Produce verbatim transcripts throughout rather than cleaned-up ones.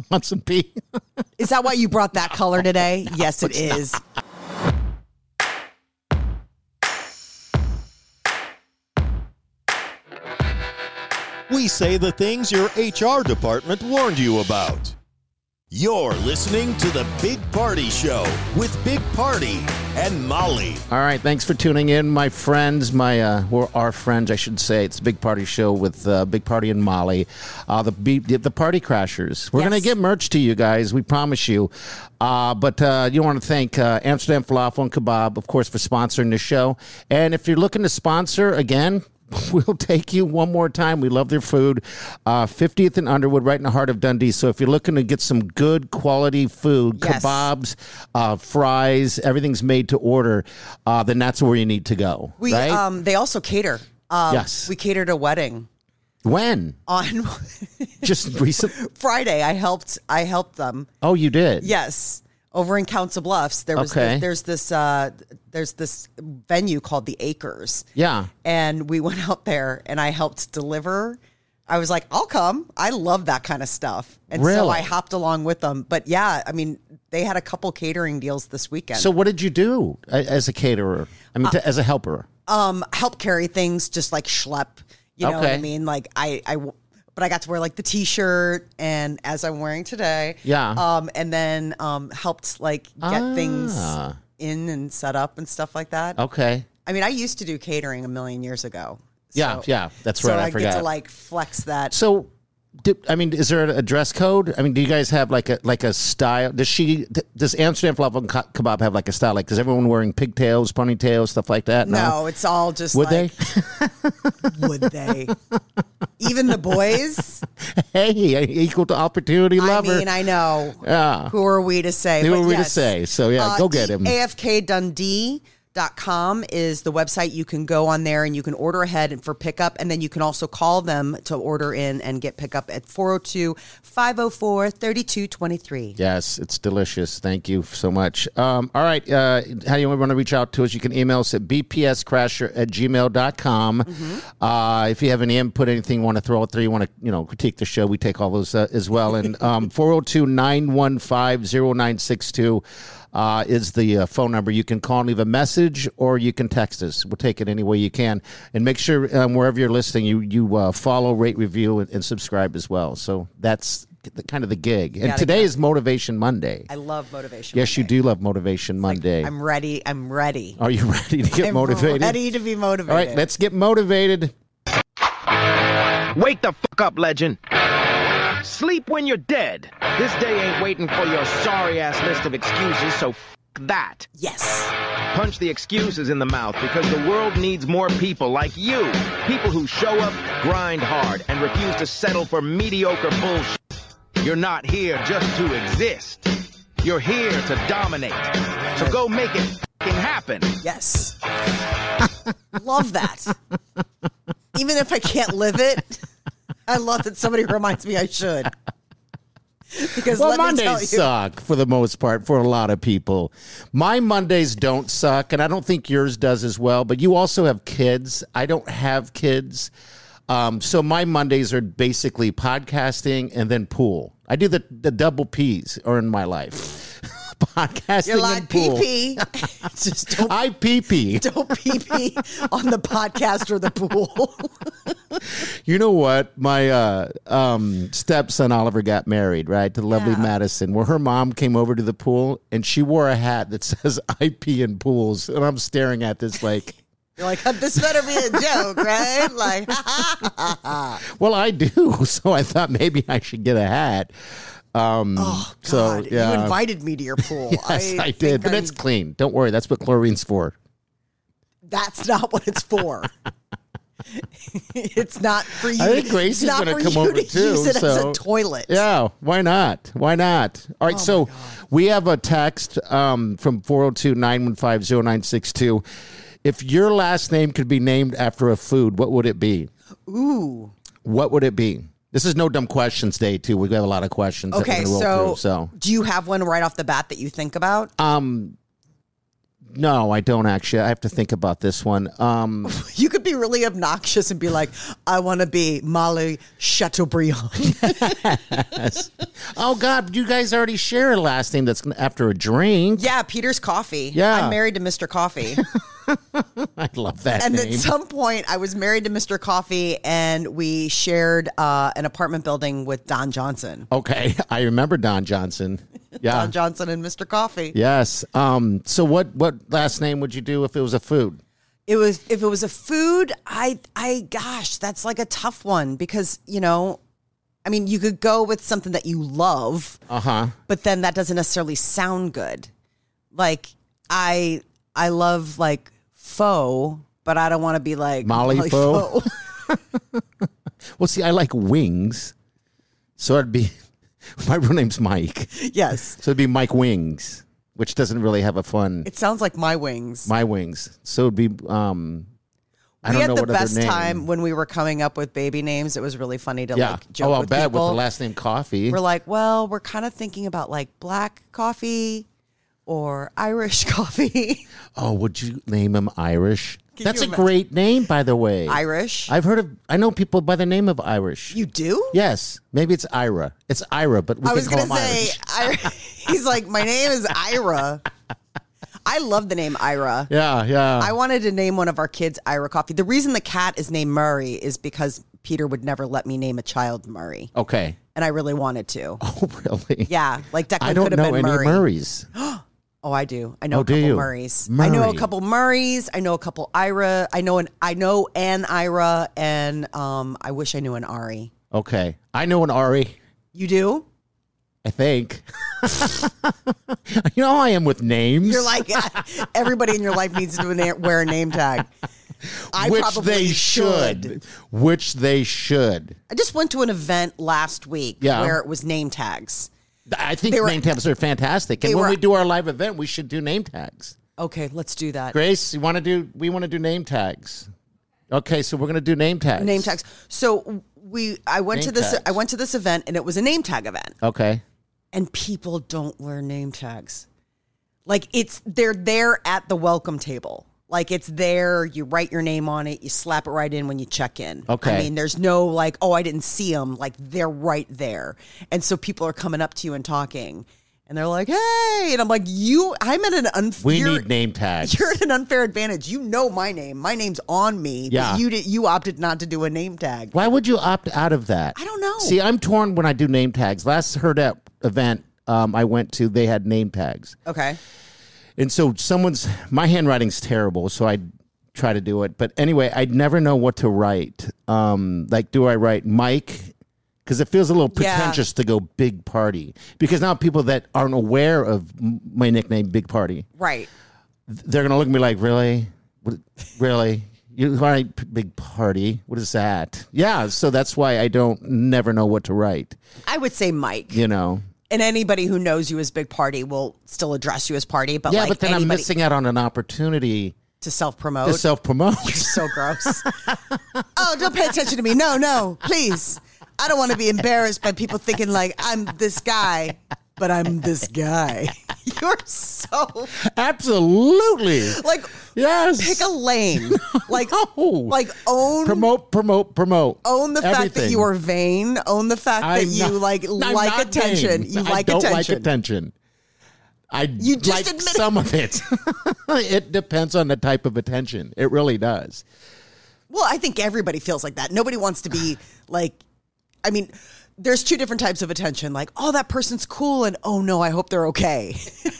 Want some pee? Is that why you brought that color today? No, yes, it is. Not. We say the things your H R department warned you about. You're listening to The Big Party Show with Big Party and Molly. All right, thanks for tuning in, my friends, my uh, or our friends, I should say. It's the Big Party Show with uh, Big Party and Molly, uh, the the Party Crashers. We're yes. going to get merch to you guys, we promise you. Uh, but uh, you want to thank uh, Amsterdam Falafel and Kebab, of course, for sponsoring the show. And if you're looking to sponsor, again, we'll take you one more time. We love their food. Uh, fiftieth and Underwood, right in the heart of Dundee. So if you're looking to get some good quality food, yes. kebabs, uh, fries, everything's made to order, uh, then that's where you need to go. We right? um, They also cater. Um, yes. We catered a wedding. When? On just recent Friday. I helped. I helped them. Oh, you did? Yes. Over in Council Bluffs, there was okay. this, there's this uh, there's this venue called the Acres. Yeah, and we went out there, and I helped deliver. I was like, I'll come. I love that kind of stuff, and really? so I hopped along with them. But yeah, I mean, they had a couple catering deals this weekend. So what did you do as a caterer? I mean, uh, to, as a helper? Um, help carry things, just like schlep. You know okay. what I mean? Like I I. But I got to wear like the T-shirt, and as I'm wearing today, yeah. Um, and then um, helped like get ah. things in and set up and stuff like that. Okay. I mean, I used to do catering a million years ago. So, yeah, yeah, that's so right. I, I forgot. get to like flex that. So, do, I mean, is there a dress code? I mean, do you guys have like a like a style? Does she? Does Amsterdam Falafel and Kebab have like a style? Like, is everyone wearing pigtails, ponytails, stuff like that? No, no it's all just. Would like, they? Would they? Even the boys? Hey, equal to opportunity lover. I mean, I know. Yeah. Who are we to say? Who but are we yes. to say? So yeah, uh, go get him. A F K Dundee. Dot com is the website. You can go on there and you can order ahead for pickup, and then you can also call them to order in and get pickup at four oh two, five oh four, three two two three. Yes, it's delicious. Thank you so much. Um, all right. Uh, how do you want to reach out to us? You can email us at b p s crasher at gmail dot com. Mm-hmm. Uh, if you have any input, anything you want to throw out there, you want to you know critique the show, we take all those uh, as well. And um, four oh two, nine one five, oh nine six two. Uh, is the uh, phone number. You can call and leave a message, or you can text us. We'll take it any way you can. And make sure um, wherever you're listening, you you uh, follow, rate, review, and, and subscribe as well. So that's the, kind of the gig. And today go. is Motivation Monday. I love Motivation yes, Monday. you do love Motivation it's Monday. Like, I'm ready. I'm ready. Are you ready to get I'm motivated? ready to be motivated. All right, let's get motivated. Wake the fuck up, legend. Sleep when you're dead. This day ain't waiting for your sorry-ass list of excuses, so f*** that. Yes. Punch the excuses in the mouth, because the world needs more people like you. People who show up, grind hard, and refuse to settle for mediocre bullshit. You're not here just to exist. You're here to dominate. So go make it f***ing happen. Yes. Love that. Even if I can't live it, I love that somebody reminds me I should. Because well, let Mondays me tell you, suck for the most part for a lot of people. My Mondays don't suck, and I don't think yours does as well. But you also have kids. I don't have kids. Um, so my Mondays are basically podcasting and then pool. I do the, the double P's are in my life. Podcasting You're like and pool. pee-pee. Just don't, I pee-pee. Don't pee-pee on the podcast or the pool. You know what? My uh, um, stepson Oliver got married, right, to lovely yeah. Madison, where her mom came over to the pool, and she wore a hat that says, I pee in pools. And I'm staring at this like... You're like, this better be a joke, right? Like, ha, ha, ha, ha. Well, I do. So I thought maybe I should get a hat. Um, oh, God. So, yeah. You invited me to your pool. Yes, I, I did. But I'm... it's clean. Don't worry. That's what chlorine's for. That's not what it's for. It's not for you. I think Gracie's going to come over to too. Use it so, as a toilet. Yeah, why not? Why not? All right, oh so we have a text um, from four oh two, nine one five, oh nine six two. If your last name could be named after a food, what would it be? Ooh. What would it be? This is no dumb questions day, too. We have a lot of questions. Okay, that we're so, through, so do you have one right off the bat that you think about? Um, no, I don't actually. I have to think about this one. Um, You could be really obnoxious and be like, I want to be Molly Chateaubriand. oh, God, you guys already share a last name that's after a drink. Yeah, Peter's Coffee. Yeah. I'm married to Mister Coffee. I love that And name. at some point, I was married to Mister Coffee, and we shared uh, an apartment building with Don Johnson. Okay, I remember Don Johnson. Yeah. Don Johnson and Mister Coffee. Yes. Um. So what, what last name would you do if it was a food? It was if it was a food, I I gosh, that's like a tough one because, you know, I mean, you could go with something that you love, Uh-huh. but then that doesn't necessarily sound good. Like I I love like pho, but I don't want to be like Molly Molly pho? pho. Well, see, I like wings. So it'd be, my real name's Mike. Yes. So it'd be Mike Wings, which doesn't really have a fun, It sounds like my wings. my wings. So it'd be, um, I we don't had know the what other best name. time when we were coming up with baby names. It was really funny to Yeah. like joke Oh, I'll with bet people. with the last name Coffee. We're like, well, we're kind of thinking about like black coffee or Irish coffee. Oh, would you name him Irish? Can That's you a imagine? great name, by the way. Irish. I've heard of, I know people by the name of Irish. You do? Yes. Maybe it's Ira. It's Ira, but we I can was call going to him say, Irish. Ira, he's like, my name is Ira. I love the name Ira. Yeah, yeah. I wanted to name one of our kids Ira Coffee. The reason the cat is named Murray is because Peter would never let me name a child Murray. okay. And I really wanted to. Oh, really? Yeah, like Declan I don't could have know been any Murray. Murrays. Oh, I do. I know Oh, a do couple you? Murrays. I know a Murray. couple Murrays. I know a couple Ira. I know an I know an Ira, and um, I wish I knew an Ari. Okay. I know an Ari, You do? I think. You know how I am with names? You're like everybody in your life needs to na- wear a name tag. I Which probably they should. Which they should. I just went to an event last week Yeah. where it was name tags. I think They were- name tags are fantastic. And they when were- we do our live event, we should do name tags. Okay, let's do that. Grace, you want to do? We want to do name tags. Okay, so we're going to do name tags. Name tags. So we, I went Name to this. tags. I went to this event, and it was a name tag event. Okay. And people don't wear name tags. Like it's they're there at the welcome table. Like it's there, you write your name on it, you slap it right in when you check in. Okay. I mean, there's no like, oh, I didn't see them. Like they're right there. And so people are coming up to you and talking. And they're like, hey. And I'm like, you, I'm at an unfair. We need name tags. You're at an unfair advantage. You know my name. My name's on me. Yeah. But you did, you opted not to do a name tag. Why would you opt out of that? I don't know. See, I'm torn when I do name tags. Last Hurrdat event um, I went to, they had name tags. Okay. And so someone's, my handwriting's terrible, so I try to do it. But anyway, I'd never know what to write. Um, like, do I write Mike? Because it feels a little Yeah. pretentious to go Big Party. Because now people that aren't aware of m- my nickname, Big Party, Right. they're going to look at me like, really? What, really? You write P- Big Party? What is that? Yeah, so that's why I don't never know what to write, I would say Mike. you know? And anybody who knows you as Big Party will still address you as Party. But Yeah, like but then I'm anybody- missing out on an opportunity to self-promote. to self-promote. So gross. Oh, don't pay attention to me. No, no, please. I don't want to be embarrassed by people thinking like I'm this guy, but I'm this guy. You're so Absolutely. like Yes. pick a lane. Like No. like own Promote, promote, promote. own the fact that Everything. you are vain. Own the fact that I'm you not- like I'm like not attention. vain. You I like don't attention. like attention. I You just like admitted- some of it. It depends on the type of attention. It really does. Well, I think everybody feels like that. Nobody wants to be like, I mean, there's two different types of attention. Like, oh, that person's cool, and oh no, I hope they're okay. It's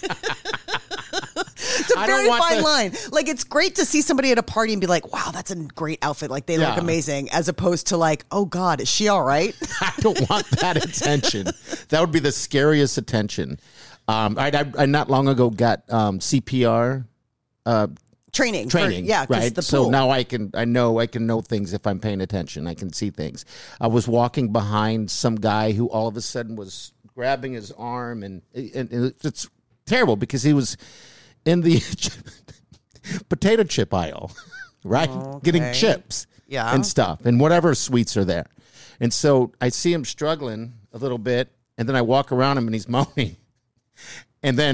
a I don't very want fine the- line. Like, it's great to see somebody at a party and be like, wow, that's a great outfit. Like, they look Yeah. amazing, as opposed to like, oh God, is she all right? I don't want that attention. That would be the scariest attention. Um, I, I, I not long ago got um, C P R uh, Training. for- training, yeah, 'cause right? the So pool. now I can, I know, I can know things if I'm paying attention. I can see things. I was walking behind some guy who all of a sudden was grabbing his arm, and, and, and it's terrible because he was in the potato chip aisle, right? Getting Okay. chips Yeah. and stuff, and whatever sweets are there. And so I see him struggling a little bit, and then I walk around him, and he's moaning. And then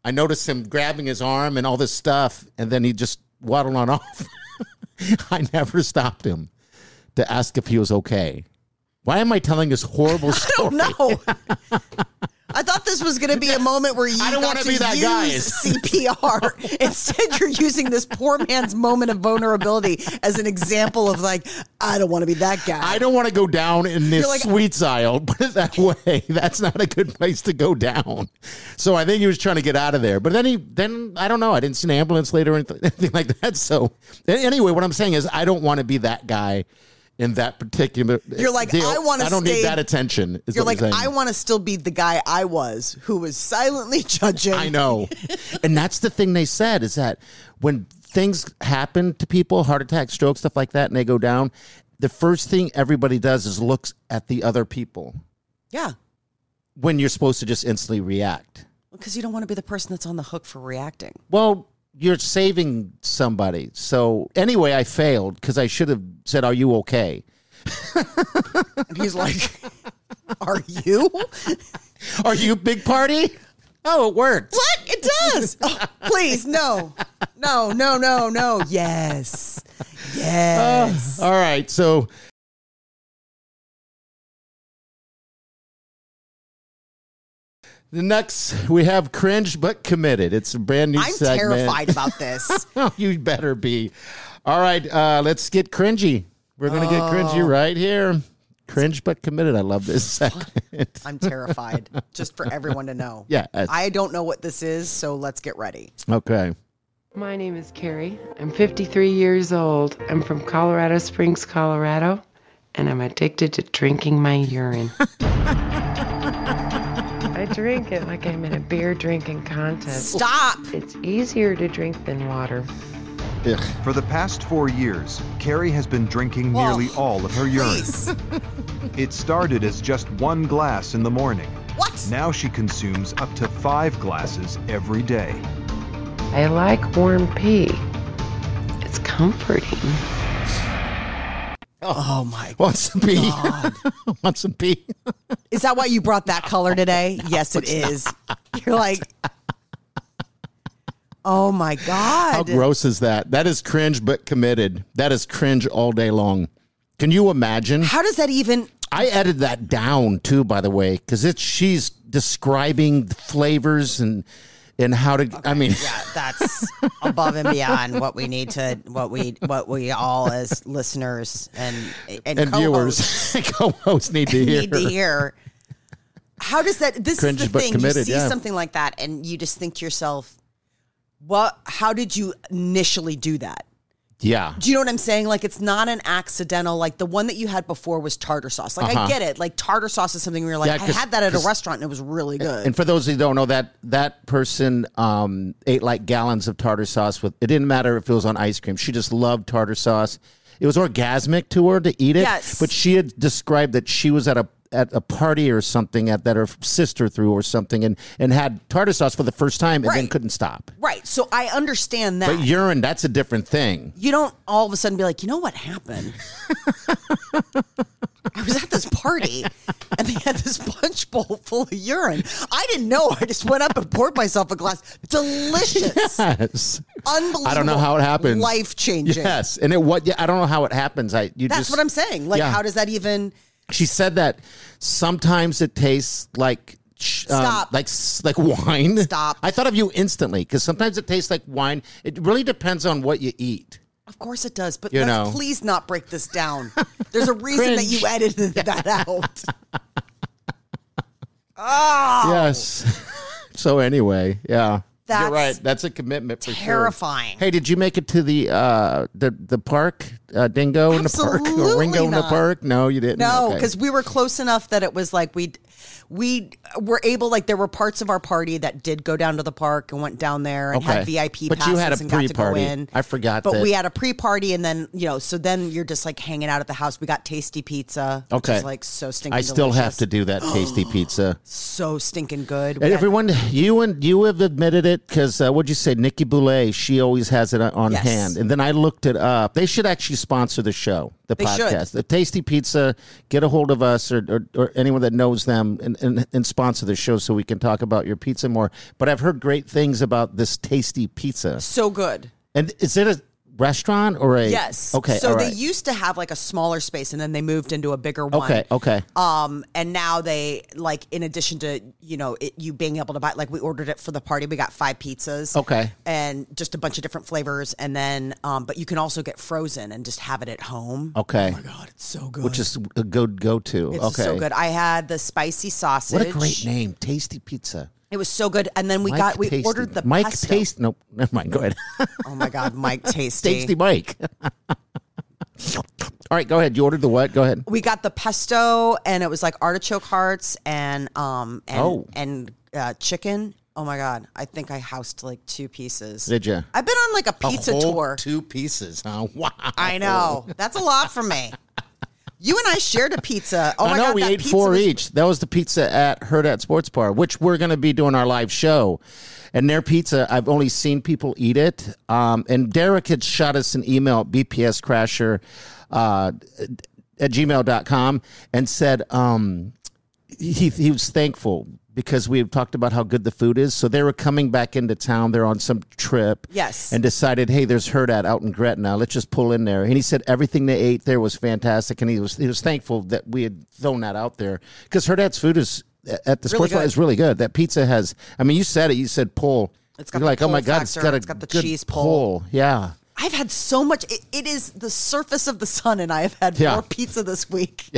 I noticed him grabbing his arm and all this stuff, and then he just waddled on off. I never stopped him to ask if he was okay. Why am I telling this horrible story? I don't know. I thought this was going to be a moment where you I don't got wanna to be that use guy. C P R. Instead, you're using this poor man's moment of vulnerability as an example of like, I don't want to be that guy. I don't want to go down in this like- sweets aisle. Put it that way. That's not a good place to go down. So I think he was trying to get out of there. But then he, then I don't know. I didn't see an ambulance later or anything, anything like that. So anyway, what I'm saying is I don't want to be that guy in that particular You're like, deal. I want to I don't stay, need that attention. Is You're what like, you're saying. I want to still be the guy I was who was silently judging. I know. And that's the thing they said is that when things happen to people, heart attack, stroke, stuff like that, and they go down, the first thing everybody does is looks at the other people Yeah. when you're supposed to just instantly react. Because you don't want to be the person that's on the hook for reacting. Well, you're saving somebody. So anyway, I failed because I should have said, "Are you okay?" And he's like, are you? Are you big party? Oh, it worked. What? It does. Oh, please, no. No, no, no, no. Yes. Yes. All right. So the next, we have Cringe But Committed. It's a brand new I'm segment. terrified about this. Oh, you better be. All right, uh, let's get cringy. We're going to get cringy right here. Cringe But Committed. I love this segment. I'm terrified, just for everyone to know. Yeah. I don't know what this is, so let's get ready. Okay. My name is Carrie. I'm fifty-three years old. I'm from Colorado Springs, Colorado, and I'm addicted to drinking my urine. I drink it like I'm in a beer drinking contest. Stop. It's easier to drink than water. Ugh. For the past four years, Carrie has been drinking Whoa. nearly all of her urine. Please. It started as just one glass in the morning. What? Now she consumes up to five glasses every day. I like warm pee. It's comforting. Oh, my God. Want some pee? Want some pee? Is that why you brought that color today? Yes, it is. You're like, oh, my God. How gross is that? That is Cringe But Committed. That is cringe all day long. Can you imagine? How does that even... I edited that down too, by the way, because it's she's describing the flavors and and how to. Okay, I mean, yeah, that's above and beyond what we need to, what we, what we all as listeners and and, and co-hosts viewers, co-hosts need to hear. need to hear. How does that? This Cringe is the but thing. committed, you see yeah. something like that, and you just think to yourself, "What? How did you initially do that?" Yeah. Do you know what I'm saying? Like, it's not an accidental, like the one that you had before was tartar sauce. Like, Uh-huh. I get it. Like, tartar sauce is something where you're like, Yeah, I 'cause- had that at a 'cause- restaurant and it was really good. And for those who don't know, that that person um, ate like gallons of tartar sauce with. It didn't matter if it was on ice cream. She just loved tartar sauce. It was orgasmic to her to eat it. Yes. But she had described that she was at a at a party or something at, that her sister threw or something and, and had tartar sauce for the first time and then Right. couldn't stop. Right. So I understand that. But urine, that's a different thing. You don't all of a sudden be like, you know what happened? I was at this party and they had this punch bowl full of urine. I didn't know. I just went up and poured myself a glass. Delicious. Yes. Unbelievable. I don't know how it happens. Life changing. Yes. And it what yeah, I don't know how it happens. I you That's just what I'm saying. Like, Yeah. how does that even... She said that sometimes it tastes like sh- um, Stop. like s- like wine. Stop. I thought of you instantly because sometimes it tastes like wine. It really depends on what you eat. Of course it does, but You let's know. please not break this down. There's a reason that you Cringe. edited that out. Oh, Yes. So anyway, yeah. That's You're right. That's a commitment for terrifying. sure. Hey, did you make it to the uh, the the park? Uh, Dingo in the park or Absolutely Ringo in the not. park? No, you didn't. No, Okay. because we were close enough that it was like we we were able, like there were parts of our party that did go down to the park and went down there and Okay. had V I P But passes you had a and got to go pre-party. in. I forgot But that- we had a pre-party and then, you know, so then you're just like hanging out at the house. We got tasty pizza, which Okay. is like so stinking I still delicious. have to do that tasty pizza. So stinking good. We And had- everyone, you and you have admitted it because uh, what'd you say? Nikki Boulay, she always has it on Yes. hand. And then I looked it up. They should actually sponsor the show, the They podcast. should. The Tasty Pizza, get a hold of us or, or, or anyone that knows them and, and, and sponsor the show so we can talk about your pizza more. But I've heard great things about this Tasty Pizza. So good. And is it a restaurant or a... Yes. Okay, So all they right. used to have like a smaller space, and then they moved into a bigger one. Okay, okay. Um, and now they, like, in addition to, you know, it, you being able to buy, like, we ordered it for the party. We got five pizzas. Okay. And just a bunch of different flavors. And then, um, but you can also get frozen and just have it at home. Okay. Oh my God, it's so good. Which is a good go-to. It's okay. so good. I had the spicy sausage. What a great name, Tasty Pizza. It was so good. And then we Mike got, we Tasty. ordered the Mike pesto. Taste. Nope, never mind. Go ahead. Oh my God, Mike Tasty. Tasty Mike. All right, go ahead. You ordered the what? Go ahead. We got the pesto, and it was like artichoke hearts and um and Oh. and uh, chicken. Oh my God, I think I housed like two pieces. Did you? I've been on like a pizza a whole tour. Two pieces, huh? Wow. I know, that's a lot for me. You and I shared a pizza. Oh my I know God, we that ate pizza four was- each. That was the pizza at Herd at Sports Bar, which we're going to be doing our live show. And their pizza, I've only seen people eat it. Um, and Derek had shot us an email at b p s crasher uh, at gmail dot com and said um, he, he was thankful because we have talked about how good the food is. So they were coming back into town. They're on some trip. Yes. And decided, hey, there's Herd at out in Gretna. Let's just pull in there. And he said everything they ate there was fantastic. And he was he was thankful that we had thrown that out there because Herd at's food is at the Really sports bar good. is really good. That pizza has, I mean, you said it. You said pull. It's got You're the like, oh pull my God, it's factor. got a It's got the good cheese pull. Yeah. I've had so much. It, it is the surface of the sun, and I have had Yeah. more pizza this week.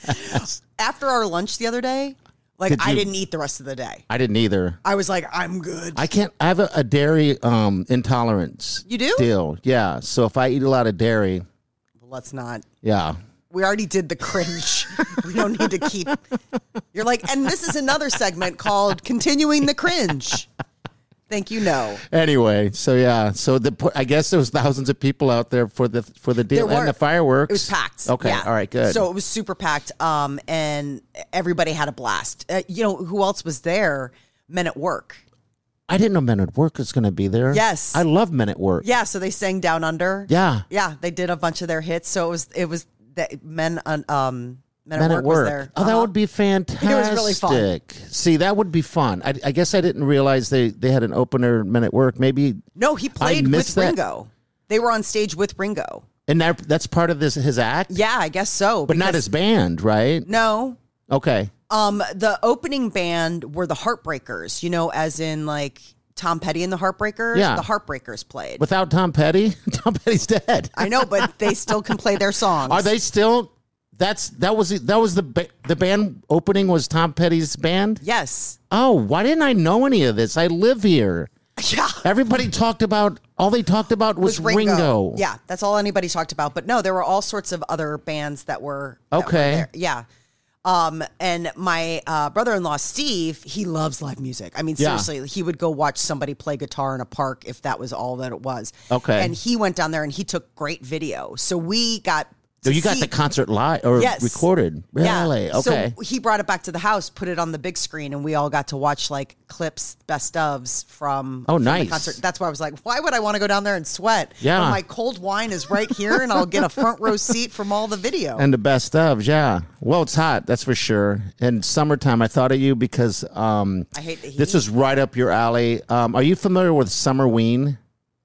After our lunch the other day, like Did I you- didn't eat the rest of the day. I didn't either. I was like, I'm good. I can't, I have a, a dairy um, intolerance. You do? Deal. Yeah. So if I eat a lot of dairy, Let's not. yeah. We already did the cringe. We don't need to keep. You're like, and this is another segment called Continuing the Cringe. Thank you, no. Anyway, so yeah, so the I guess there was thousands of people out there for the for the deal There and were. the fireworks. It was packed. Okay, Yeah. all right, good. So it was super packed, um, and everybody had a blast. Uh, you know who else was there? Men at Work. I didn't know Men at Work was going to be there. Yes. I love Men at Work. Yeah, so they sang Down Under. Yeah. Yeah, they did a bunch of their hits. So it was it was the men on um Men, Men at at Work, was Work. there. Oh, that Uh-huh. would be fantastic. It was really fun. See, that would be fun. I, I guess I didn't realize they, they had an opener Men at Work. Maybe No, he played with missed that. Ringo. They were on stage with Ringo. and that that's part of this his act. Yeah, I guess so. but not because- his band, right? No. Okay. Um, the opening band were the Heartbreakers, you know, as in like Tom Petty and the Heartbreakers. Yeah. The Heartbreakers played. Without Tom Petty, Tom Petty's dead. I know, but they still can play their songs. Are they still? That's that was that was the ba- the band opening was Tom Petty's band. Yes. Oh, why didn't I know any of this? I live here. Yeah. Everybody talked about all they talked about was, Was Ringo. Ringo. Yeah, that's all anybody talked about. But no, there were all sorts of other bands that were that were Okay. there. Yeah. Um, and my uh, brother-in-law Steve, he loves live music. I mean, Yeah. seriously, he would go watch somebody play guitar in a park if that was all that it was. Okay. And he went down there and he took great video. So we got. So to you got see- the concert live or Yes. recorded? Really? Yeah. Okay. So he brought it back to the house, put it on the big screen, and we all got to watch like clips, best ofs from, Oh, from the nice. concert. That's why I was like, why would I want to go down there and sweat? Yeah. When my cold wine is right here, and I'll get a front row seat from all the video. And the best of, yeah. Well, it's hot, that's for sure. And summertime, I thought of you because um, I hate the heat. this is right up your alley. Um, are you familiar with Summerween?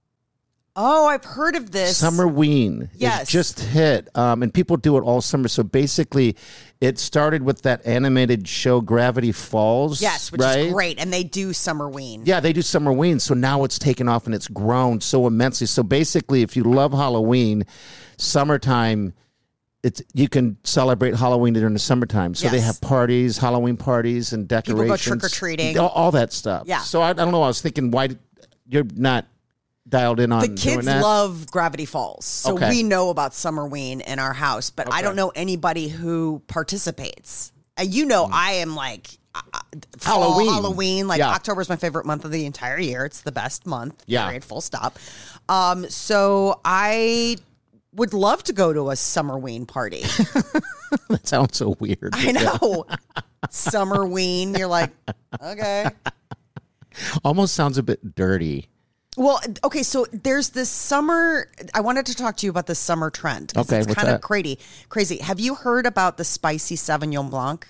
Oh, I've heard of this. Summerween Yes. is just hit, um, and people do it all summer. So basically, it started with that animated show Gravity Falls. Yes, which right? is great, and they do Summerween. Yeah, they do Summerween. So now it's taken off and it's grown so immensely. So basically, if you love Halloween, summertime, it's you can celebrate Halloween during the summertime. So they Yes. have parties, Halloween parties, and People go decorations. trick-or-treating. all, all that stuff. Yeah. So I, I don't know. I was thinking, why did- you're not dialed in on The doing kids that? love Gravity Falls, so Okay. we know about Summerween in our house, but I Okay. don't know anybody who participates. And you know, I am like uh, uh, fall, Halloween. Halloween. Like Yeah. October is my favorite month of the entire year. It's the best month. Yeah. Period. Full stop. Um, so I would love to go to a Summerween party. That sounds so weird. I know. Summerween. You're like, okay. Almost sounds a bit dirty. Well, okay, so there's this summer. I wanted to talk to you about this summer trend. 'Cause Okay, it's what's kind of that? crazy. Crazy. Have you heard about the spicy Sauvignon Blanc?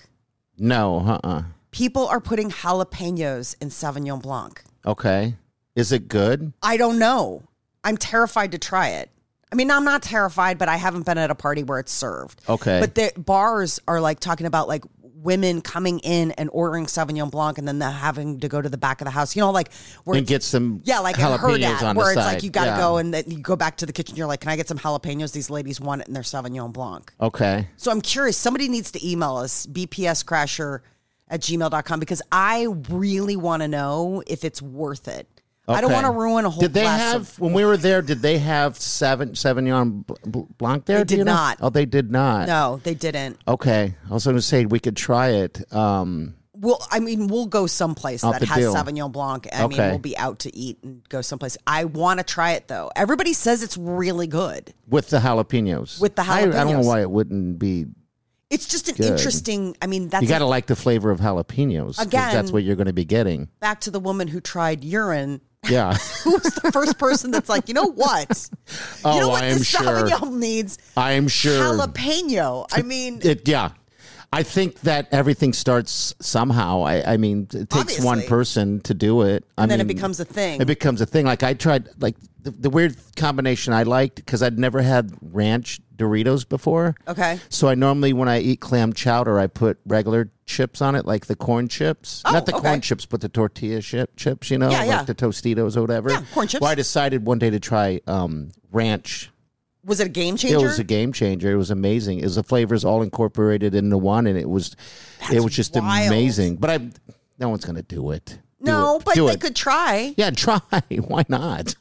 No, uh-uh. People are putting jalapenos in Sauvignon Blanc. Okay. Is it good? I don't know. I'm terrified to try it. I mean, I'm not terrified, but I haven't been at a party where it's served. Okay. But the bars are like talking about like women coming in and ordering Sauvignon Blanc and then they're having to go to the back of the house. You know, like where And get some yeah, like at her jalapenos dad, on where the it's side. like you got to Yeah. go and then you go back to the kitchen. You're like, can I get some jalapenos? These ladies want it in their Sauvignon Blanc. Okay. So I'm curious. Somebody needs to email us, b p s crasher at gmail dot com, because I really want to know if it's worth it. I don't Okay. want to ruin a whole Did they glass have, of... when we were there, did they have seven, Sauvignon Bl- Blanc there? They Do you did know? not. Oh, they did not. No, they didn't. Okay. I was going to say we could try it. Um, Well, I mean, we'll go someplace Off that the has deal. Sauvignon Blanc. I mean, Okay. we'll be out to eat and go someplace. I want to try it, though. Everybody says it's really good. with the jalapenos. With the I, I don't know jalapenos. why it wouldn't be. It's just an Good. interesting... I mean, that's You got to a- like the flavor of jalapenos. 'cause Again- That's what you're going to be getting. back to the woman who tried urine. Yeah. Who was the first person that's like, you know what? Oh, you know what I am the sure. Sauvignon needs? I am sure. Jalapeno. I mean... It, yeah. I think that everything starts somehow. I, I mean, it takes Obviously. one person to do it. I And then it mean, becomes a thing. It becomes a thing. Like I tried, like the, the weird combination I liked because I'd never had ranch Doritos before. Okay. So I normally, when I eat clam chowder, I put regular chips on it, like the corn chips. Oh, Not the okay. corn chips, but the tortilla chip, chips, you know, Yeah, like yeah. the Tostitos or whatever. Yeah, corn chips. Well, I decided one day to try um, ranch. Was it a game changer? It was a game changer. It was amazing. It was the flavors all incorporated into one, and it was it was just wild. amazing. But I, no one's going to do it. Do no, it. but Do they it. could try. Yeah, try. Why not?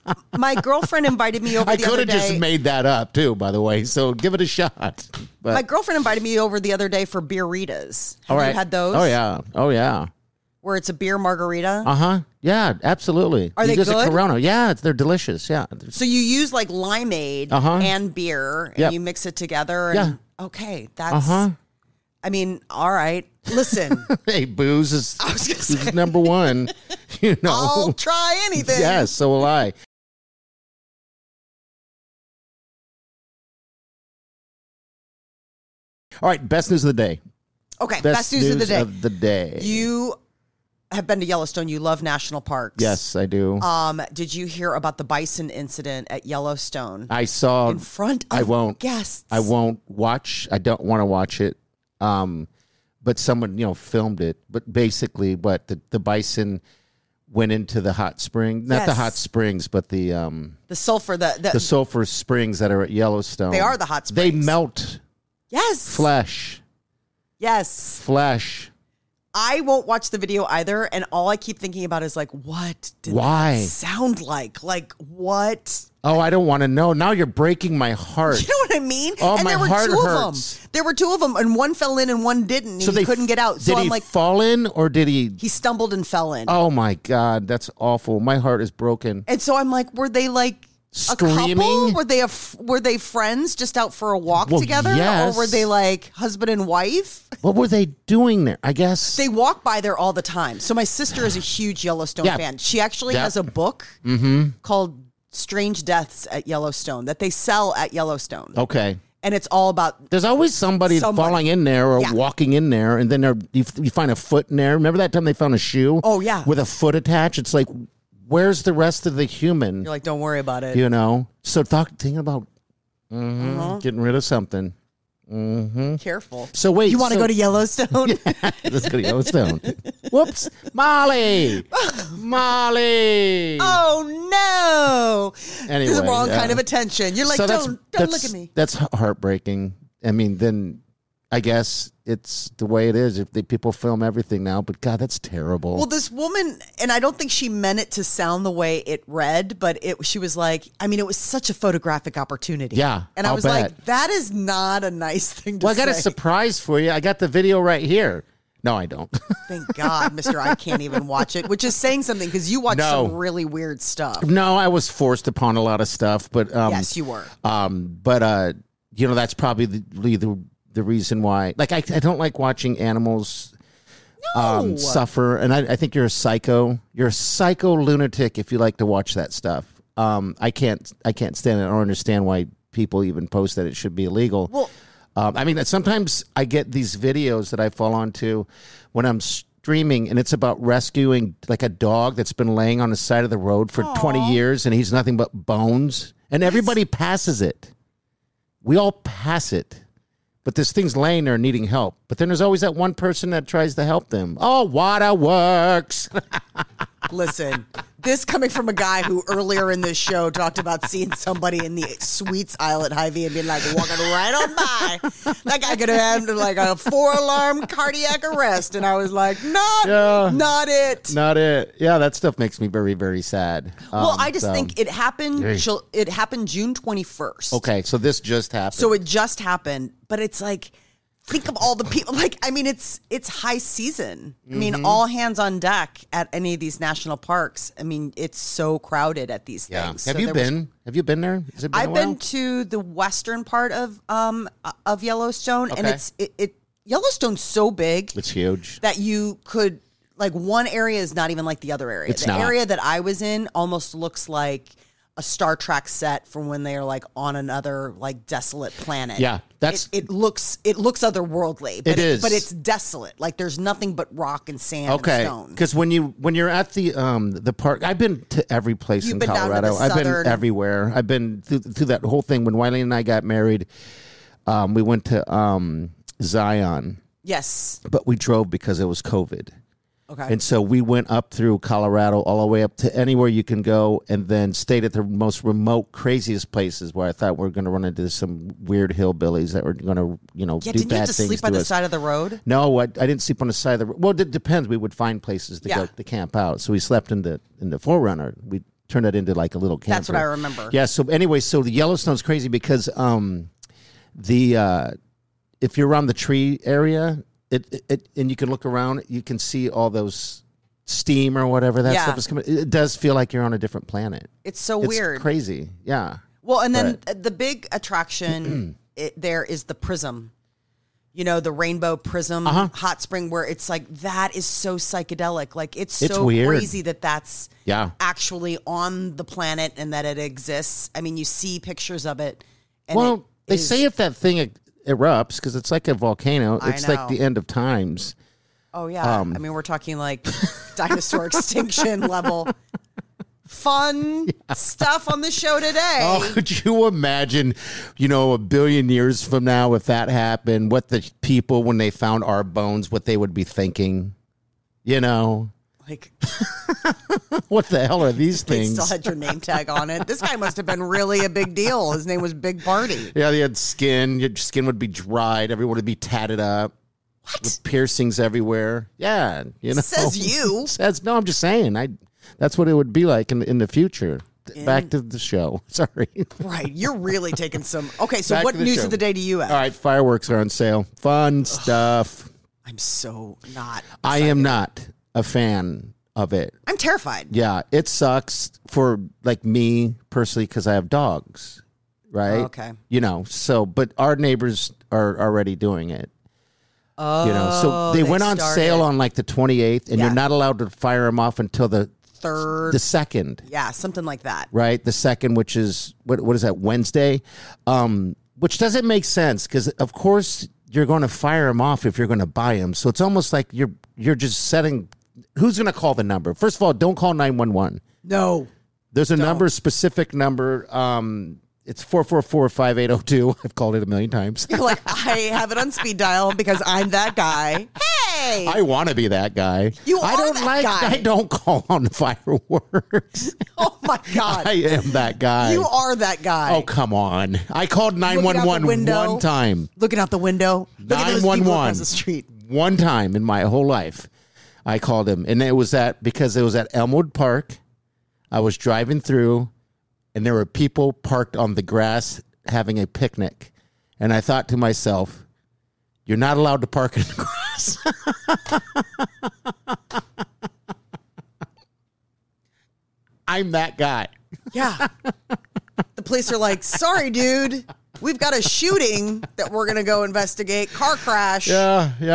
My girlfriend invited me over I the could other have day. just made that up too, by the way. So give it a shot. But My girlfriend invited me over the other day for beeritas. Have all right. you had those? Oh yeah. Oh yeah. Where it's a beer margarita. Uh huh. Yeah. Absolutely. Are You they just a good? Corona. Yeah, it's- they're delicious. Yeah. So you use like limeade Uh-huh. and beer, and Yep. you mix it together. And, Okay, that's. Uh huh. I mean, all right. Listen, Hey, booze is, I was gonna booze is say- number one. You know. I'll try anything. Yes. So will I. All right, best news of the day. Okay, best, news, of the day. of the day. You have been to Yellowstone. You love national parks. Yes, I do. Um, did you hear about the bison incident at Yellowstone? I saw. in front of I won't. guests. I won't watch. I don't want to watch it. Um, but someone, you know, filmed it. But basically, what the, the bison went into the hot spring, not the Yes. hot springs, but the um, The sulfur, the, the, the sulfur springs that are at Yellowstone. They are the hot They springs. melt yes, flesh, yes. flesh. I won't watch the video either, and all I keep thinking about is like, what did Why? that sound like? Like what? Oh, I don't want to know. Now you're breaking my heart. You know what I mean? Oh, and my there were heart two hurts. of them. There were two of them, and one fell in and one didn't. And So he they couldn't get out. So Did I'm he like, fall in or did he? he stumbled and fell in. Oh my God, that's awful. My heart is broken. And so I'm like, were they like a Screaming? couple? Were they a f- were they friends just out for a walk Well, together, yes. or were they like husband and wife? What were they doing there? I guess They walk by there all the time. So my sister is a huge Yellowstone Yeah. fan. She actually Yeah. has a book called Strange Deaths at Yellowstone that they sell at Yellowstone. Okay. And it's all about There's always somebody, Somebody. falling in there or Yeah. walking in there, and then there, you, you find a foot in there. Remember that time they found a shoe? Oh, yeah. With a foot attached? It's like, where's the rest of the human? you're like, don't worry about it. You know? So talk, think about Uh-huh. getting rid of something. Careful. So wait. You want to so- go to Yellowstone? Let's go to Yellowstone. Whoops. Molly. Molly. Oh no! Anyway, the wrong yeah. kind of attention. You're like, So that's- don't don't that's- look at me. That's heartbreaking. I mean, then I guess it's the way it is. If they, people film everything now, but God, that's terrible. Well, this woman, and I don't think she meant it to sound the way it read, but it she was like, I mean, it was such a photographic opportunity. Yeah, and I I'll was bet. like, that is not a nice thing to well, I say. got a surprise for you. I got the video right here. No, I don't. Thank God, Mister I can't even watch it, which is saying something because you watch No. some really weird stuff. No, I was forced upon a lot of stuff, but um, Yes, you were. Um, but uh, you know, that's probably the the, the reason why. Like, I, I don't like watching animals No. um, suffer. And I, I think you're a psycho. You're a psycho lunatic if you like to watch that stuff. Um, I can't. I can't stand it. I don't understand why people even post that it should be illegal. Well, um, I mean, sometimes I get these videos that I fall onto when I'm streaming, and it's about rescuing like a dog that's been laying on the side of the road for Aww. twenty years, and he's nothing but bones, and everybody passes it. We all pass it. But this thing's laying there needing help. But then there's always that one person that tries to help them. Oh, water works. listen, this coming from a guy who earlier in this show talked about seeing somebody in the sweets aisle at Hy-Vee and being like, walking right on by. That guy could have had like a four-alarm cardiac arrest. And I was like, not, Yeah. not it. Not it. Yeah, that stuff makes me very, very sad. Well, Um, I just so- think it happened. Hey. Jul- It happened June twenty-first. Okay, so this just happened. So it just happened, but it's like, think of all the people. Like, I mean, it's it's high season. I mean, Mm-hmm. all hands on deck at any of these national parks. I mean, it's so crowded at these yeah. things. Have So you there was- been? Have you been there? Has it been I've a while? been to the western part of um of Yellowstone, and Okay. it's it, it Yellowstone's so big It's huge. that you could like one area is not even like the other area. It's the not. area that I was in almost looks like a Star Trek set from when they are like on another like desolate planet. Yeah, that's- it, it looks it looks otherworldly. But It is. but it's desolate. Like there's nothing but rock and sand Okay, and stone. because when you when you're at the um the park, I've been to every place You've in been down to Colorado. the I've been southern- everywhere. I've been through, through that whole thing. When Wiley and I got married, um, we went to um Zion, Yes. but we drove because it was COVID. Okay. And so we went up through Colorado all the way up to anywhere you can go, and then stayed at the most remote, craziest places where I thought we were going to run into some weird hillbillies that were going to, you know, yeah, do didn't you bad have to things sleep to by the us. side of the road? No, I, I didn't sleep on the side of the road. Well, it depends. We would find places to Yeah. go to camp out. So we slept in the in the Forerunner. We turned it into like a little camper. That's what I remember. Yeah. So anyway, so the Yellowstone's crazy because um, the uh, if you're around the tree area, it, it, it and you can look around, you can see all those steam or whatever that Yeah. stuff is coming. It does feel like you're on a different planet. It's so It's weird. crazy. Yeah. Well, and then But- the big attraction it, there is the prism. You know, the rainbow prism Uh-huh. hot spring where it's like that is so psychedelic. Like it's It's so weird. crazy that that's Yeah. actually on the planet and that it exists. I mean, you see pictures of it. And Well, it they is- say if that thing e- erupts, because it's like a volcano, I it's like know. the end of times. Oh yeah, um, I mean, we're talking like dinosaur extinction level. Fun stuff on the show today. Oh, could you imagine, you know, a billion years from now, if that happened, what the people, when they found our bones, what they would be thinking? You know, Like, what the hell are these it things? still had your name tag on it. This guy must have been really a big deal. His name was Big Party. Yeah, they had skin. Your skin would be dried. Everyone would be tatted up. What? With piercings everywhere. Yeah, you know. Says you. Says no. I'm just saying. I. That's what it would be like in in the future. In- Back to the show. Sorry. Right. You're really taking some. Okay, so Back what to the news show. of the day do you have? All right, fireworks are on sale. Fun stuff. I'm so not. I am not a fan of it. I'm terrified. Yeah, it sucks for like me personally because I have dogs, right? Oh, okay. You know, so but our neighbors are already doing it. Oh, You know, so they, went on started sale on like the twenty-eighth, and Yeah. you're not allowed to fire them off until the third. the second, Yeah, something like that. right? The second, which is what what is that, Wednesday? Um, which doesn't make sense because of course you're going to fire them off if you're going to buy them. So it's almost like you're you're just setting. Who's going to call the number? First of all, don't call nine one one. No. There's a number, specific number. Um, it's four four four, five eight zero two. I've called it a million times. You're like, I have it on speed dial because I'm that guy. Hey. I want to be that guy. You I are don't that like. guy. I don't call on the fireworks. Oh my God. I am that guy. You are that guy. Oh, come on. I called nine Looking one out the one window. one time. Looking out the window. Look at those people nine one one. across the street. One time in my whole life, I called him. And it was at, because it was at Elmwood Park. I was driving through, and there were people parked on the grass having a picnic. And I thought to myself, you're not allowed to park in the grass. I'm that guy. Yeah. The police are like, sorry, dude. We've got a shooting that we're going to go investigate. Car crash. Yeah, yeah.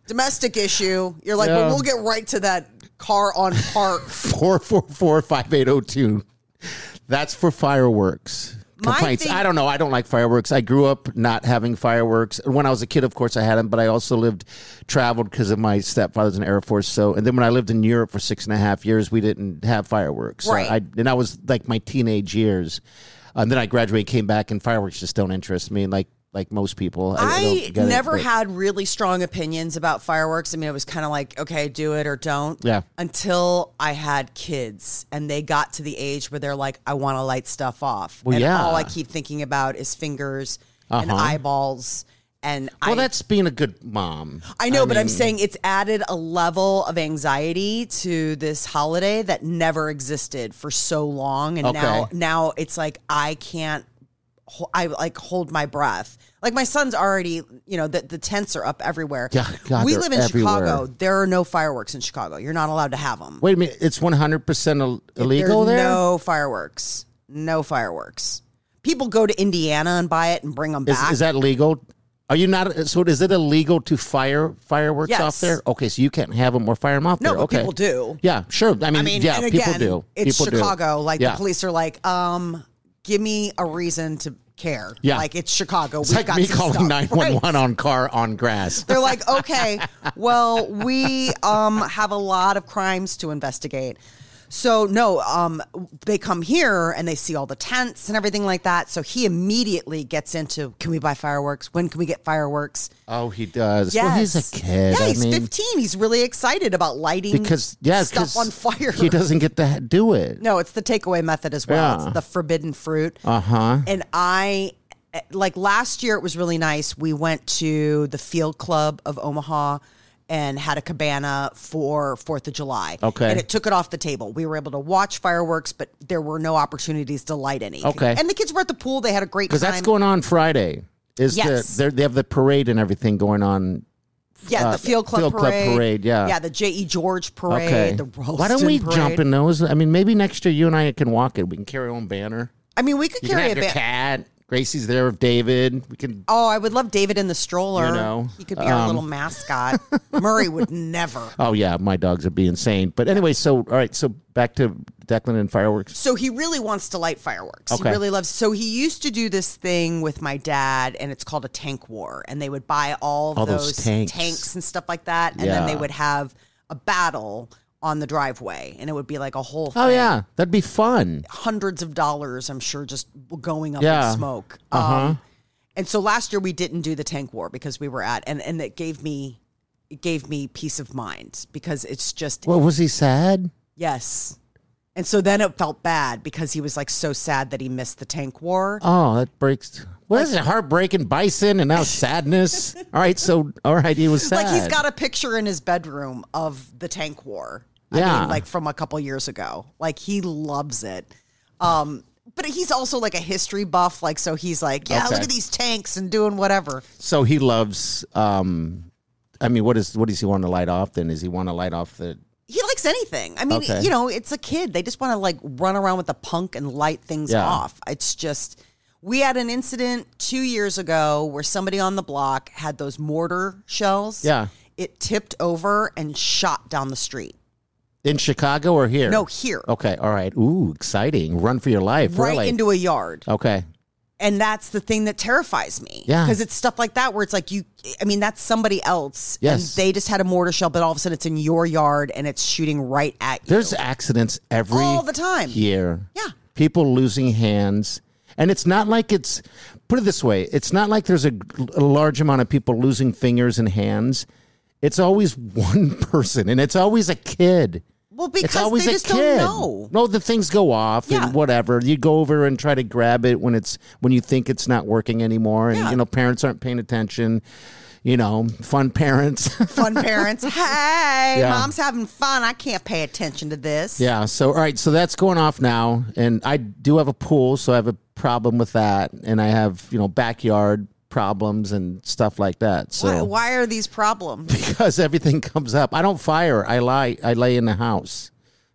Domestic issue. You're like, Yeah. well, we'll get right to that car on park. four four four, five eight zero two. That's for fireworks. My Complaints. thing- I don't know. I don't like fireworks. I grew up not having fireworks. When I was a kid, of course, I had them, but I also lived, traveled because of my stepfather's in the Air Force. So, and then when I lived in Europe for six and a half years, we didn't have fireworks. So Right. I, and I was like my teenage years. And then I graduated, came back, and fireworks just don't interest me. Like, like most people, I, I I don't get never it, but- had really strong opinions about fireworks. I mean, it was kind of like, okay, do it or don't. Yeah. Until I had kids and they got to the age where they're like, I want to light stuff off. Well, and yeah. all I keep thinking about is fingers and Uh-huh. eyeballs. And Well, I, that's being a good mom. I know, but I'm mean, saying it's added a level of anxiety to this holiday that never existed for so long. And Okay. now, now it's like, I can't, ho- I like hold my breath. Like my son's already, you know, the, the tents are up everywhere. Yeah, God, we they're live in everywhere. Chicago. There are no fireworks in Chicago. You're not allowed to have them. Wait a minute. It's one hundred percent illegal There's there? no fireworks. No fireworks. People go to Indiana and buy it and bring them Is, back. is that legal? Are you not? So is it illegal to fire fireworks Yes. off there? Okay, so you can't have them or fire them off No, there. but okay. people do. Yeah, sure. I mean, I mean, yeah, and people again, do. it's people Chicago. Do. Like yeah. the police are like, um, give me a reason to care. Yeah. Like it's Chicago. It's We've like got me some calling stuff. nine one one Right. on car on grass. They're like, okay, well, we um, have a lot of crimes to investigate. So no, um, they come here and they see all the tents and everything like that. So he immediately gets into, can we buy fireworks? When can we get fireworks? Oh, he does. Yes. Well, he's a kid. Yeah, I he's mean, fifteen. He's really excited about lighting because yeah, stuff 'cause on fire. He doesn't get to ha- do it. No, it's the takeaway method as well. Yeah. It's the forbidden fruit. Uh huh. And I, like last year, it was really nice. We went to the Field Club of Omaha and had a cabana for fourth of July. Okay. And it took it off the table. We were able to watch fireworks, but there were no opportunities to light any. Okay. And the kids were at the pool. They had a great time. Because that's going on Friday. Is Yes. the they're- they have the parade and everything going on? Yeah, uh, the Field Club Field Club parade. parade, yeah. Yeah, the J E. George parade. Okay. The Ralston Why don't we parade. jump in those? I mean, maybe next year you and I can walk it. We can carry our own banner. I mean, we could You carry can a have your bit. cat. Gracie's there with David. We can. Oh, I would love David in the stroller. You know, he could be our um, little mascot. Murray would never. Oh yeah, my dogs would be insane. But anyway, so all right, so back to Declan and fireworks. So he really wants to light fireworks. Okay. He really loves. So he used to do this thing with my dad, and it's called a tank war. And they would buy all of All those those, tanks. and stuff like that, and then Yeah. they would have a battle on the driveway, and it would be like a whole thing. Oh yeah, that'd be fun. Hundreds of dollars, I'm sure, just going up Yeah. in smoke. Uh-huh. Um, and so last year we didn't do the tank war because we were at, and and it gave me, it gave me peace of mind because it's just Well, was he sad? yes. And so then it felt bad because he was like so sad that he missed the tank war. Oh, that breaks. What is it? Heartbreaking bison and now sadness. All right, so all right, he was sad. Like he's got a picture in his bedroom of the tank war. I Yeah. mean, like from a couple years ago. Like he loves it. Um, but he's also like a history buff. Like, so he's like, yeah, Okay. look at these tanks and doing whatever. So he loves. Um, I mean, what is what does he want to light off? Then does he want to light off the? He likes anything. I mean, Okay. you know, it's a kid. They just want to like run around with a punk and light things Yeah. off. It's just, we had an incident two years ago where somebody on the block had those mortar shells. Yeah. It tipped over and shot down the street. In Chicago or here? No, here. Okay, all right. Ooh, exciting! Run for your life. Right really. into a yard. Okay. And that's the thing that terrifies me. Yeah. Because it's stuff like that where it's like you, I mean, that's somebody else. Yes. And they just had a mortar shell, but all of a sudden it's in your yard and it's shooting right at you. There's accidents every All the time. year. Yeah. People losing hands. And it's not like it's, put it this way, it's not like there's a, a large amount of people losing fingers and hands. It's always one person, and it's always a kid. Well, It's because always they a just kid. don't know. No, the things go off Yeah. and whatever. You go over and try to grab it when it's when you think it's not working anymore, and Yeah. you know parents aren't paying attention. You know, fun parents. Fun parents. Hey, Yeah. mom's having fun. I can't pay attention to this. Yeah. So, all right. So that's going off now. And I do have a pool, so I have a problem with that. And I have, you know, backyard problems and stuff like that. So, Why, why are these problems? because everything comes up. I don't fire. I lie. I lay in the house.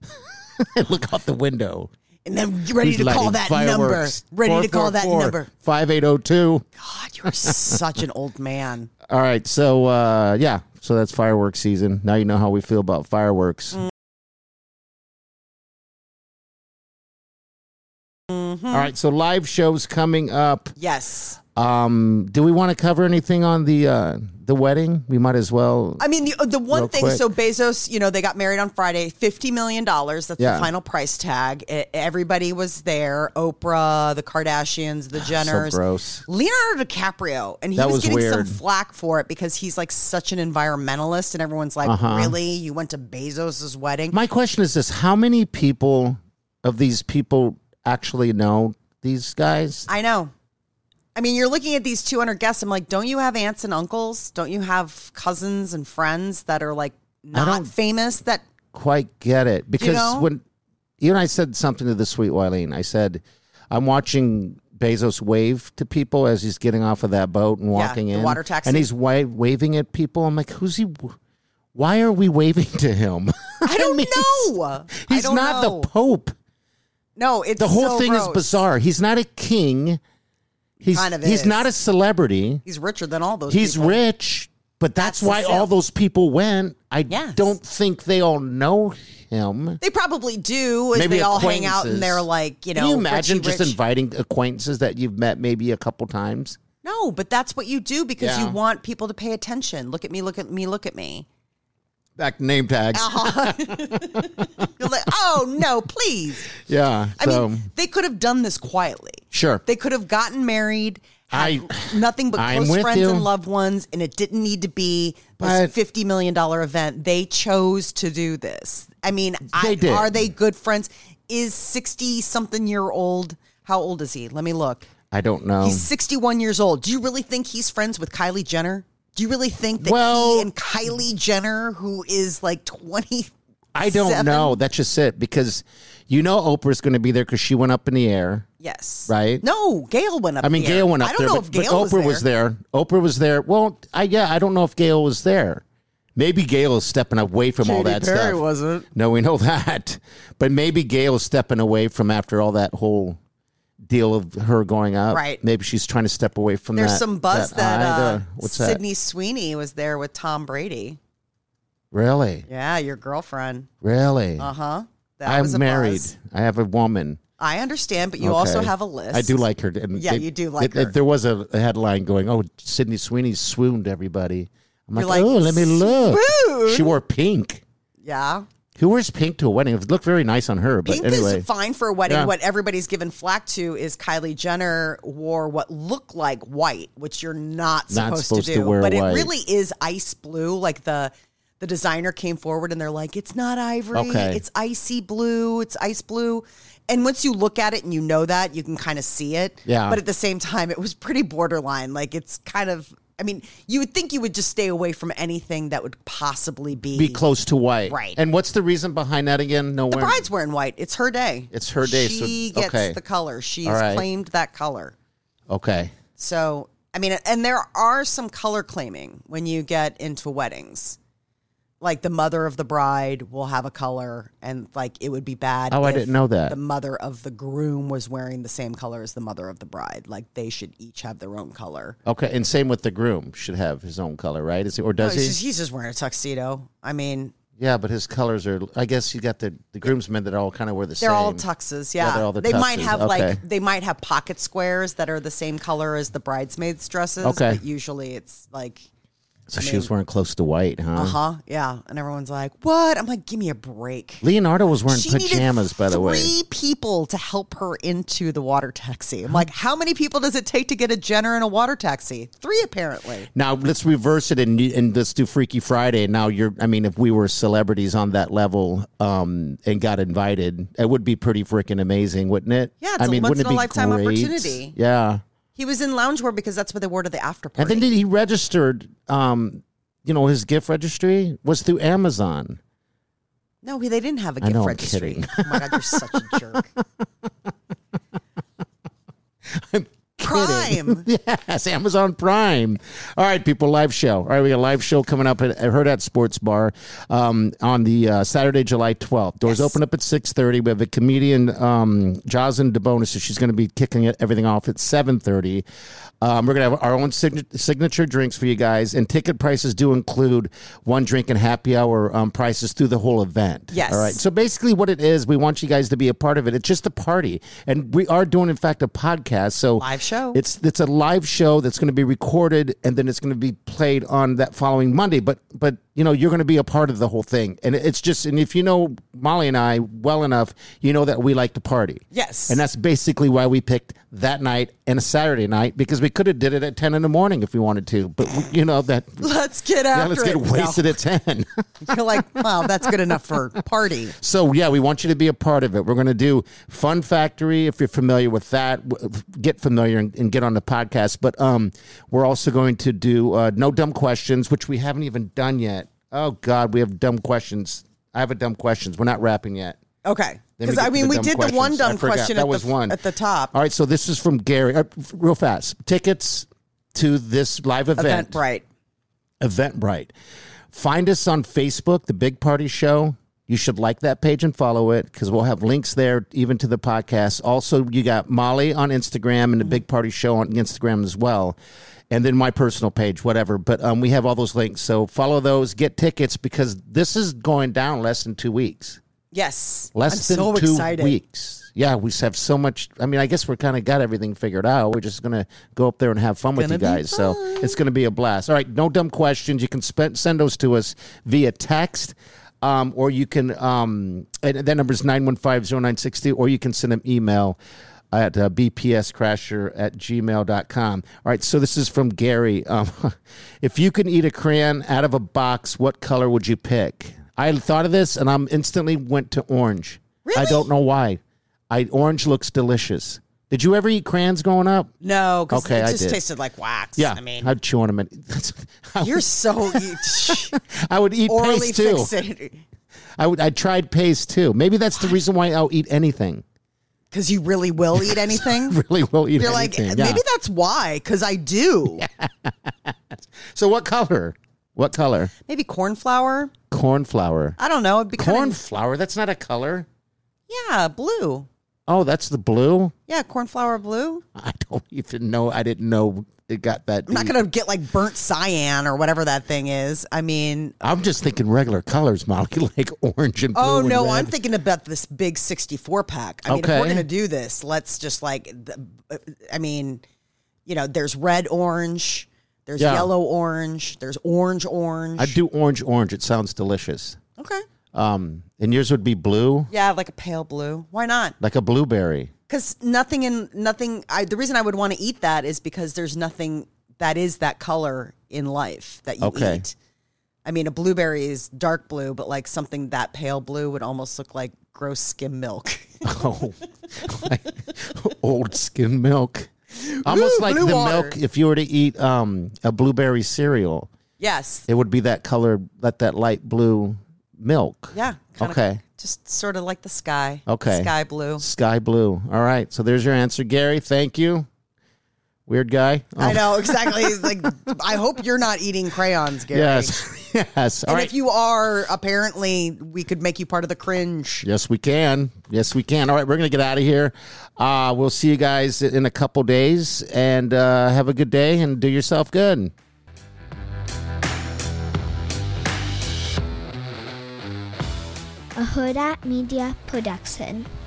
I look out the window. And then you're ready Who's to call lighting that fireworks? number. Ready to call that number. five eight zero two. God, you're such an old man. All right. So, uh, yeah, So that's fireworks season. Now you know how we feel about fireworks. Mm-hmm. All right, so live shows coming up. Yes. Um, do we want to cover anything on the uh, the wedding? We might as well. I mean, the, the one Real thing, quick. so Bezos, you know, they got married on Friday, fifty million dollars. That's Yeah. the final price tag. It, everybody was there. Oprah, the Kardashians, the Jenners. So gross. Leonardo DiCaprio. And he That was, was getting weird. some flack for it because he's like such an environmentalist. And everyone's like, Uh-huh. really? You went to Bezos' wedding? My question is this: how many people of these people actually know these guys? I know. I mean, you're looking at these two hundred guests. I'm like, don't you have aunts and uncles? Don't you have cousins and friends that are like not don't- famous that Quite get it because know? when you and I said something to the sweet Wileen, I said, I'm watching Bezos wave to people as he's getting off of that boat and walking the in. water taxi. And he's wa- waving at people. I'm like, who's he? Why are we waving to him? I don't mean, know. He's I don't not know. the Pope. No, it's The whole so thing gross. is bizarre. He's not a king. He's Kind of he's is. not a celebrity. He's richer than all those. He's people. rich, but that's, That's why the all sale. those people went. I Yes. don't think they all know him. They probably do, as Maybe they all hang out acquaintances. and they're like, you know, Can you imagine Richie just rich. inviting acquaintances that you've met maybe a couple times? No, but that's what you do because Yeah. you want people to pay attention. Look at me, look at me, look at me. Back name tags. You're like, oh no, please. Yeah. I so, mean, they could have done this quietly. sure. They could have gotten married, had I- nothing but I'm close with friends you. and loved ones, and it didn't need to be this But- fifty million dollars event. They chose to do this. I mean, I, They did. are they good friends? Is sixty-something year old, how old is he? Let me look. I don't know. He's sixty-one years old. Do you really think he's friends with Kylie Jenner? Do you really think that Well- he and Kylie Jenner, who is like twenty, I don't know. That's just it because you know Oprah's going to be there because she went up in the air. Yes. Right? No, Gail went up I mean, there. Gail went up I don't there, know but, if but Gail Oprah was there. Oprah was there. Well, I yeah, I don't know if Gail was there. Maybe Gail is stepping away from all that Perry stuff. wasn't. No, we know that. But maybe Gail is stepping away from after all that whole deal of her going up. Right. Maybe she's trying to step away from There's that. some buzz that, eye uh, there. What's that? Sydney Sweeney was there with Tom Brady. Really? Yeah, your girlfriend. Really? Uh huh. I'm married. I have a woman. I understand, but you Okay. also have a list. I do like her. And Yeah, you do like it- it- her. There was a, a headline going, "Oh, Sydney Sweeney swooned everybody." I'm You're like, like, "Oh, let me look." "Swoon?" She wore pink. Yeah. Who wears pink to a wedding? It looked very nice on her, but Pink anyway. is fine for a wedding. Yeah. What everybody's given flack to is Kylie Jenner wore what looked like white, which you're not Not supposed, supposed to to do. wear but white. it really is ice blue. Like the the designer came forward and they're like, it's not ivory, Okay. it's icy blue, it's ice blue. And once you look at it and you know that, you can kind of see it. Yeah. But at the same time, it was pretty borderline. Like it's kind of, I mean, you would think you would just stay away from anything that would possibly be. Be close to white. Right. And what's the reason behind that again? No The one. bride's wearing white. It's her day. It's her day, so- She gets okay. the color. She's All right. claimed that color. Okay. So, I mean, and there are some color claiming when you get into weddings. Like the mother of the bride will have a color, and like it would be bad. Oh, I if didn't know that. The mother of the groom was wearing the same color as the mother of the bride. Like they should each have their own color. Okay. And same with the groom. Should have his own color, right? Is he, or No, does he's, he? just, he's just wearing a tuxedo. I mean, Yeah, but his colors are. I guess you got the the groomsmen that all kind of wear the they're same. all tuxes. Yeah, Yeah, they're all the they might tuxes. have Okay. like they might have pocket squares that are the same color as the bridesmaids' dresses. Okay. but usually it's like. So she was wearing close to white, huh? Uh huh. Yeah. And everyone's like, what? I'm like, give me a break. Leonardo was wearing She pajamas, needed by the way. Three people to help her into the water taxi. I'm like, how many people does it take to get a Jenner in a water taxi? Three, apparently. Now let's reverse it and and let's do Freaky Friday. Now you're, I mean, if we were celebrities on that level um, and got invited, it would be pretty freaking amazing, wouldn't it? Yeah, it's I a mean, wouldn't it be once-in-a-lifetime great? opportunity. Yeah, He was in loungewear because that's what they wore to the after and party. then he registered. Um, you know, his gift registry was through Amazon. no, they didn't have a I gift know, I'm registry. kidding. Oh my God, you're such a jerk. I'm Prime. Prime. Yes, Amazon Prime. All right, people, live show. All right, we got a live show coming up at Hurrdat Sports Bar um, on the uh, Saturday, July twelfth. Doors Yes. open up at six thirty. We have a comedian, um, Jocelyn DeBonis, so she's going to be kicking it, everything off at seven thirty. Um, we're going to have our own sign- signature drinks for you guys, and ticket prices do include one drink and happy hour um, prices through the whole event. Yes. All right. So basically what it is, we want you guys to be a part of it. It's just a party. And we are doing, in fact, a podcast. So Live show. It's it's a live show that's going to be recorded, and then it's going to be played on that following Monday. But, but you know, you're going to be a part of the whole thing. And it's just, and if you know Molly and I well enough, you know that we like to party. Yes. And that's basically why we picked that night and a Saturday night, because we could have did it at ten in the morning if we wanted to. But, we, you know, that... Let's get Yeah, after let's it. get wasted No. at ten. You're like, wow, that's good enough for party. So, yeah, we want you to be a part of it. We're going to do Fun Factory, if you're familiar with that. W- Get familiar and, and get on the podcast. But um, we're also going to do uh, No Dumb Questions, which we haven't even done yet. Oh, God, we have dumb questions. I have a dumb questions. We're not wrapping yet. Okay. Then Because get I to mean, the we dumb did the one questions. I dumb forgot. question That at, was the, one. at the top. All right, so this is from Gary. Uh, real fast. Tickets to this live event. Eventbrite. Eventbrite. Find us on Facebook, The Big Party Show. You should like that page and follow it, because we'll have links there even to the podcast. Also, you got Molly on Instagram and The Big Party Show on Instagram as well. And then my personal page, whatever. But um, we have all those links. So follow those, get tickets, because this is going down less than two weeks. Yes. Less I'm than so two excited. weeks. Yeah, we have so much. I mean, I guess we're kind of got everything figured out. We're just going to go up there and have fun with Gonna you be guys. So it's going to be a blast. All right, no dumb questions. You can sp- send those to us via text, um, or you can, um, and that number is nine one five, zero nine six two, or you can send an email at uh, b p s crasher at gmail dot com. All right, so this is from Gary. Um, if you can eat a crayon out of a box, what color would you pick? I thought of this, and I instantly went to orange. I Really? don't know why. I Orange looks delicious. Did you ever eat crayons growing up? No, because Okay, it I just did. tasted like wax. Yeah, I mean, I'd chew on them. I you're would, so I would eat orally paste too. fixated. I would. I tried paste too. Maybe that's the reason why I'll eat anything. Because you really will eat anything? Really will eat You're anything. like, yeah. maybe that's why, because I do. So what color? What color? Maybe cornflower? Cornflower. I don't know. It'd be kind of, Cornflower. That's not a color. yeah, blue. Oh, that's the blue. Yeah, cornflower blue. I don't even know. I didn't know it got that. I'm not deep. going to get like burnt cyan or whatever that thing is. I mean, I'm just thinking regular colors, Molly, like orange and blue. oh and no, red. I'm thinking about this big sixty-four pack. I mean, if Okay. we're going to do this, let's just like, the- I mean, you know, there's red orange, there's Yeah. yellow orange, there's orange orange. I'd do orange, orange. It sounds delicious. Okay. Um, and yours would be blue, Yeah, like a pale blue. Why not? like a blueberry. Because nothing in nothing. I, the reason I would want to eat that is because there's nothing that is that color in life that you Okay. eat. I mean, a blueberry is dark blue, but like something that pale blue would almost look like gross skim milk. Oh, like old skim milk. Almost Woo, like blue the water. milk. If you were to eat um, a blueberry cereal, Yes. it would be that color, like that light blue milk. Yeah. kinda Okay. Just sort of like the sky. Okay. Sky blue. Sky blue. All right. So there's your answer, Gary. Thank you. Weird guy. I Oh, know exactly. It's like, I hope you're not eating crayons, Gary. Yes. Yes. All And right. if you are, apparently, we could make you part of the cringe. Yes, we can. Yes, we can. All right, we're going to get out of here. Uh, we'll see you guys in a couple days, and uh, have a good day and do yourself good. A Hurrdat Media Production.